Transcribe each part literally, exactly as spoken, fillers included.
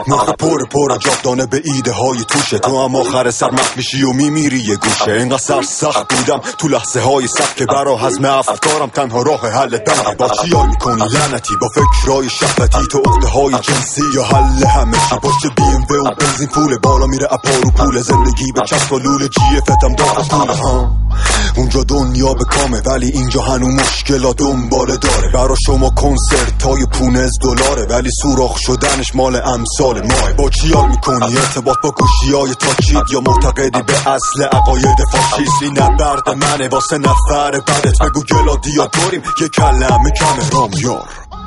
مخ پر پر جاودانه به ایده های توشه، تو هم آخر سر مخ میشی و میمیری یه گوشه. اینقدر سر سخت بودم تو لحظه های سخت که برا هضم افکارم تنها راه حل بنده. با چی حال میکنی لعنتی؟ با فکرهای شهوتی تو عقده های جنسی یا حل همه چی؟ باشه بی ام و و بنزین پول بالا میره اپارو پول زندگی به چسب و لول جی فتم داغ پوله ها. اونجا دنیا به کامه ولی اینجا هنو مشکلا دنباله داره. برا شما کنسرت های پونز دلاره ولی سوراخ شدنش مال امثال ماه. با چی حال میکنی؟ ارتباط با گوشی های تاچید یا معتقدی به اصل عقاید فاشیستی؟ نبرد منه واسه نفر بدت بگو گلادیا داریم یه کلمه کمه رامیار.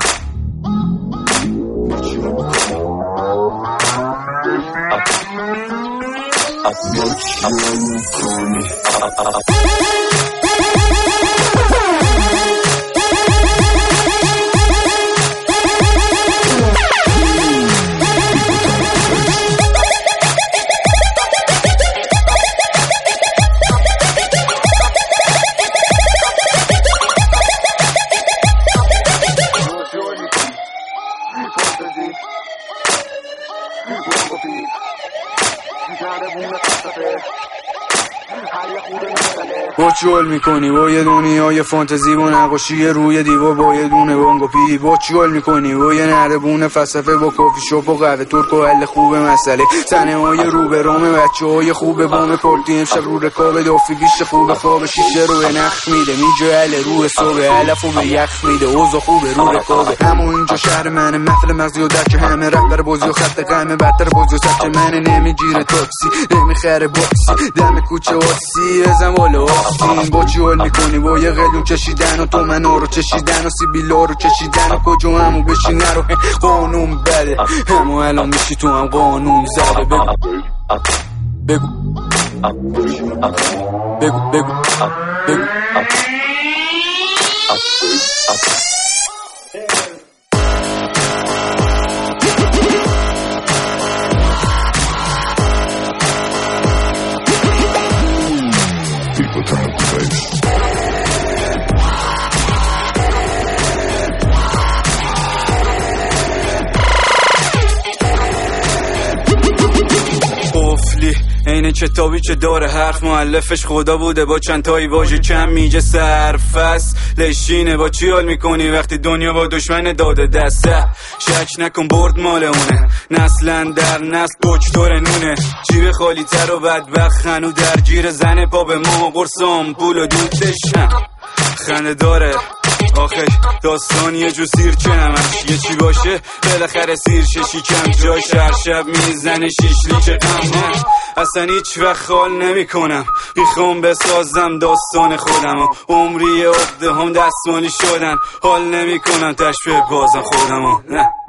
با چول میکنی با یه دنیای فانتزی با نقاشی روی دیوار با یه دونه بانگو پی. با چول میکنی با یه نردبون فلسفه با کافی شاپ و قهوه ترک و حل خوب مسئله. صحنه های رو به رام بچه های خوب بام پارتی امشب رو رکاب دافی بیش خوب خواب شیشه رو به نخ میده میجه حل رو صبح علف و به یخ میده اوضاع خوبه رو رکابه. اما اینجا شهر منه محفل مغزی و درک همه رهبر بازی و خط قهمه بدتر بازی و سبت منه نمیگیره تاکسی نمیخره باکسی دم کوچه واسی ازم والا آسین. با چی حال میکنی با یه قلون چشیدن و تو منو رو چشیدن و سیبیلا رو چشیدن و کجا همو بشی نرو قانون بده همو الان میشی تو هم قانون زده. بگو بگو بگو بگو بگو این کتابی که داره حرف مؤلفش خدا بوده با چند تایی واژه کم میگه سرفس لشینه. با چی حال میکنی وقتی دنیا با دشمن داده دسته؟ شک نکن برد مال اونه نسلا در نسل دکتر نونه جیب خالی تر و بدبخت خنو درگیر زن پا به ما قرصام پول و دودشم خنده داره. آخه داستان یه جو سیر که همش یه چی باشه بالاخره سیر ششی کم جاش هر شب میزنه شیشلی که غم اصلا هیچ وقت خال نمی کنم میخوام بسازم داستان خودم و عمری عقده هم دستمالی شدن حال نمی کنم تشبیه بازم خودم و نه